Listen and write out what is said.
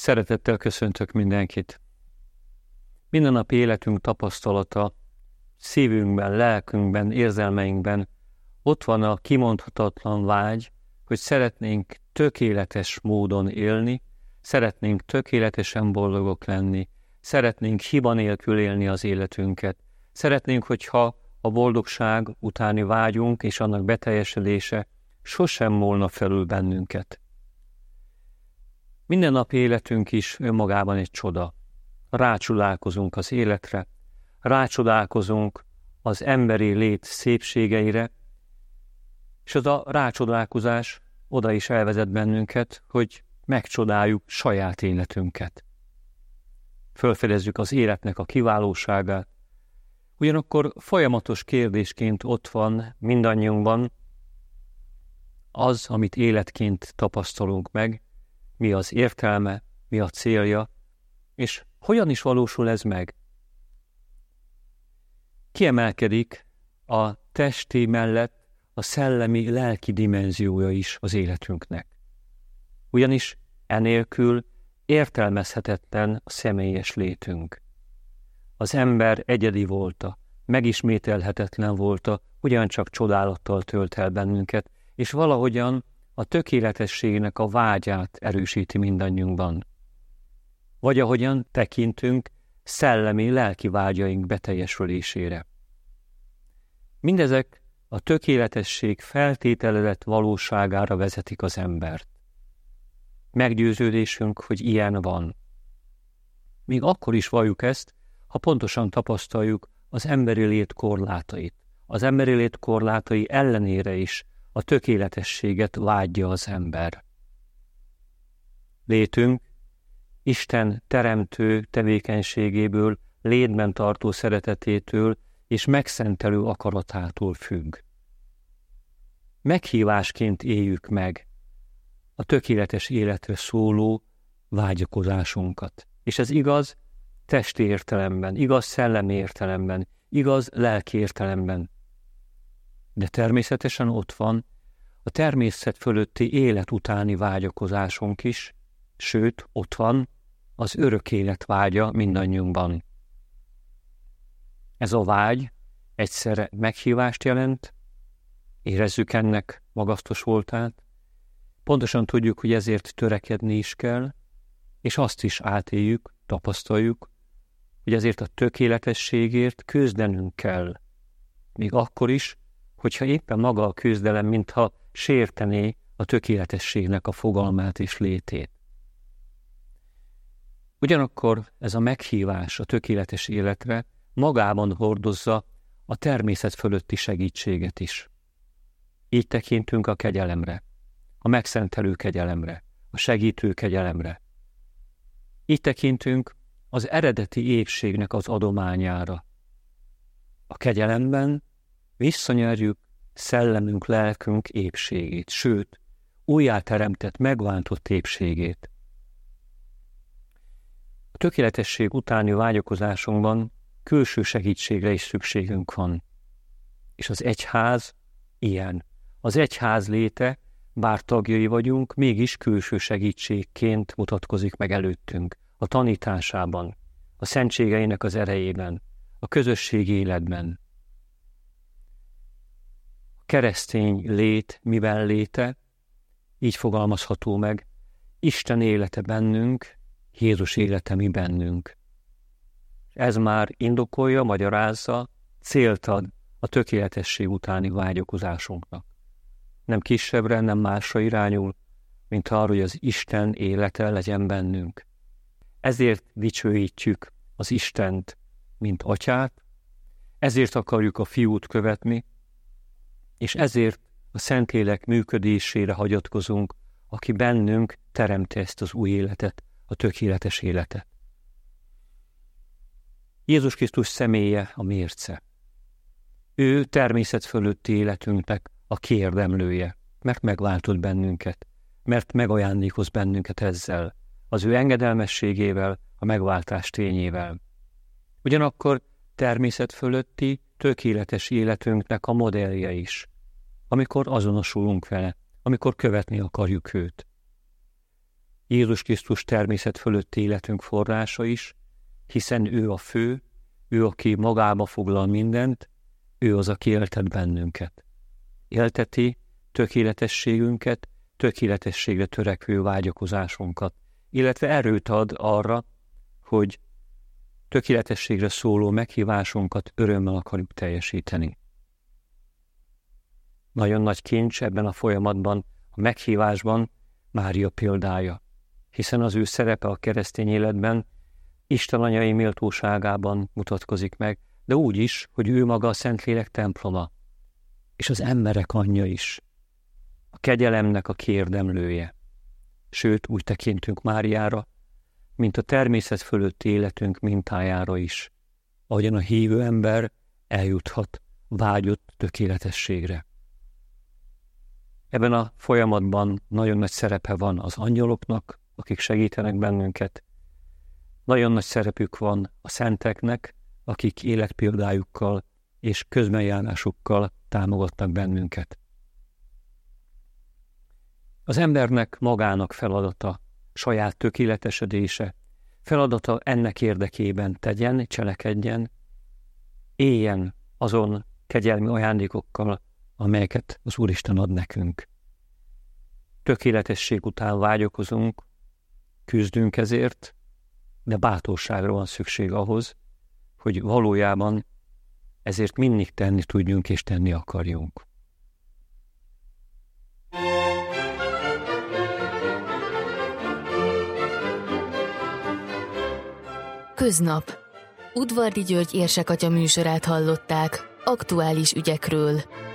Szeretettel köszöntök mindenkit. Mindennapi életünk tapasztalata szívünkben, lelkünkben, érzelmeinkben ott van a kimondhatatlan vágy, hogy szeretnénk tökéletes módon élni, szeretnénk tökéletesen boldogok lenni, szeretnénk hiba nélkül élni az életünket, szeretnénk, hogyha a boldogság utáni vágyunk és annak beteljesedése sosem múlna felül bennünket. Mindennapi életünk is önmagában egy csoda. Rácsodálkozunk az életre, rácsodálkozunk az emberi lét szépségeire, és az a rácsodálkozás oda is elvezet bennünket, hogy megcsodáljuk saját életünket. Fölfedezzük az életnek a kiválóságát, ugyanakkor folyamatos kérdésként ott van mindannyiunkban az, amit életként tapasztalunk meg, mi az értelme, mi a célja, és hogyan is valósul ez meg? Kiemelkedik a testi mellett a szellemi, lelki dimenziója is az életünknek. Ugyanis enélkül értelmezhetetlen a személyes létünk. Az ember egyedi volta, megismételhetetlen volta, ugyancsak csodálattal tölt el bennünket, és valahogyan a tökéletességnek a vágyát erősíti mindannyiunkban. Vagy ahogyan tekintünk szellemi, lelki vágyaink beteljesülésére. Mindezek a tökéletesség feltételezett valóságára vezetik az embert. Meggyőződésünk, hogy ilyen van. Még akkor is valljuk ezt, ha pontosan tapasztaljuk az emberi lét korlátait. Az emberi lét korlátai ellenére is a tökéletességet vágyja az ember. Létünk Isten teremtő tevékenységéből, létben tartó szeretetétől és megszentelő akaratától függ. Meghívásként éljük meg a tökéletes életre szóló vágyakozásunkat. És ez igaz testi értelemben, igaz szellemi értelemben, igaz lelki értelemben. De természetesen ott van a természet fölötti élet utáni vágyakozásunk is, sőt, ott van az örök élet vágya mindannyiunkban. Ez a vágy egyszerre meghívást jelent, érezzük ennek magasztos voltát, pontosan tudjuk, hogy ezért törekedni is kell, és azt is átéljük, tapasztaljuk, hogy ezért a tökéletességért küzdenünk kell. Még akkor is, hogyha éppen maga a küzdelem, mintha sértené a tökéletességnek a fogalmát és létét. Ugyanakkor ez a meghívás a tökéletes életre magában hordozza a természet fölötti segítséget is. Így tekintünk a kegyelemre, a megszentelő kegyelemre, a segítő kegyelemre. Így tekintünk az eredeti épségnek az adományára. A kegyelemben visszanyerjük szellemünk, lelkünk épségét, sőt, újjáteremtett, megváltott épségét. A tökéletesség utáni vágyakozásunkban külső segítségre is szükségünk van. És az egyház ilyen. Az egyház léte, bár tagjai vagyunk, mégis külső segítségként mutatkozik meg előttünk, a tanításában, a szentségeinek az erejében, a közösségi életben. A keresztény lét, mivel léte, így fogalmazható meg, Isten élete bennünk, Jézus élete mi bennünk. Ez már indokolja, magyarázza, célt ad a tökéletesség utáni vágyakozásunknak. Nem kisebbre, nem másra irányul, mint arra, hogy az Isten élete legyen bennünk. Ezért dicsőítjük az Istent, mint Atyát, ezért akarjuk a Fiút követni, és ezért a Szentlélek működésére hagyatkozunk, aki bennünk teremti ezt az új életet, a tökéletes életet. Jézus Krisztus személye a mérce. Ő természet fölötti életünknek a kiérdemlője, mert megváltott bennünket, mert megajándékoz bennünket ezzel, az ő engedelmességével, a megváltás tényével. Ugyanakkor természet fölötti, tökéletes életünknek a modellje is, amikor azonosulunk vele, amikor követni akarjuk őt. Jézus Krisztus természet fölötti életünk forrása is, hiszen ő a fő, ő, aki magába foglal mindent, ő az, aki éltet bennünket. Élteti tökéletességünket, tökéletességre törekvő vágyakozásunkat, illetve erőt ad arra, hogy tökéletességre szóló meghívásunkat örömmel akarjuk teljesíteni. Nagyon nagy kincs ebben a folyamatban, a meghívásban Mária példája, hiszen az ő szerepe a keresztény életben Isten anyai méltóságában mutatkozik meg, de úgy is, hogy ő maga a Szentlélek temploma, és az emberek anyja is, a kegyelemnek a kiérdemlője. Sőt, úgy tekintünk Máriára, mint a természet fölötti életünk mintájára is, ahogyan a hívő ember eljuthat vágyott tökéletességre. Ebben a folyamatban nagyon nagy szerepe van az angyaloknak, akik segítenek bennünket. Nagyon nagy szerepük van a szenteknek, akik életpéldájukkal és közbenjárásukkal támogatnak bennünket. Az embernek magának feladata, saját tökéletesedése, feladata ennek érdekében tegyen, cselekedjen, éljen azon kegyelmi ajándékokkal, amelyeket az Úristen ad nekünk. Tökéletesség után vágyakozunk, küzdünk ezért, de bátorságra van szükség ahhoz, hogy valójában ezért mindig tenni tudjunk és tenni akarjunk. Köznap. Udvardi György érsekatya műsorát hallották, aktuális ügyekről.